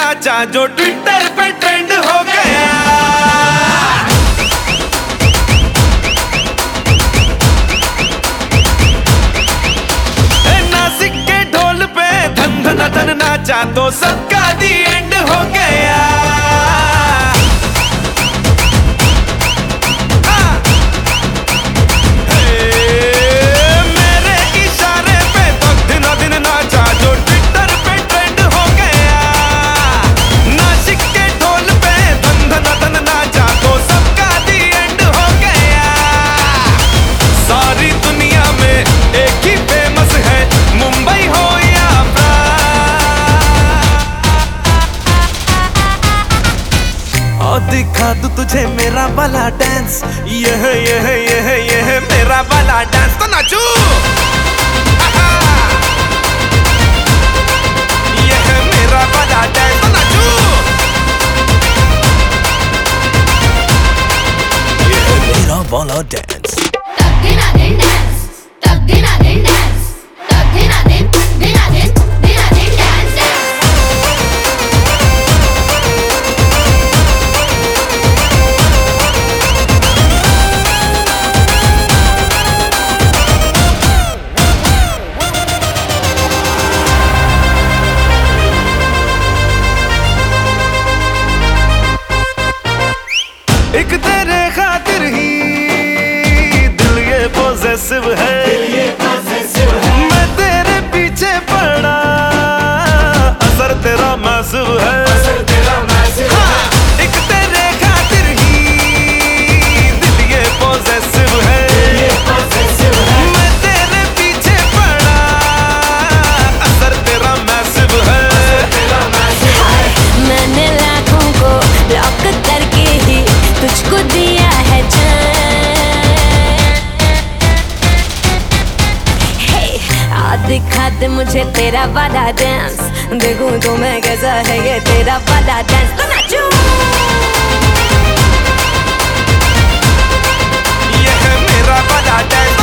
नाचा जो ट्विटर पे ट्रेंड हो गया। नासिक के ढोल पे धन धन धन नाचा तो सबका दी एंड हो गया। दिखा दूं तुझे मेरा वाला डांस, ये मेरा वाला डांस तो नाचू। ये है मेरा वाला डांस तो नाचू। ये है मेरा वाला डांस। एक तेरे खातिर ही दिल ये पॉसेसिव है, मैं तेरे पीछे पड़ा असर तेरा मैसिव है। हाँ, एक तेरे खातिर ही दिल ये पॉसेसिव है, मैं तेरे पीछे पड़ा असर तेरा मैसिव है। मैंने लाखों को ब्लॉक करके ही तुझको दिया है जान। हे आ दिखा दे मुझे तेरा वाला डांस, देखूं तो मैं कैसा है ये तेरा वाला डांस तो नाचूं। ये है मेरा वाला डांस।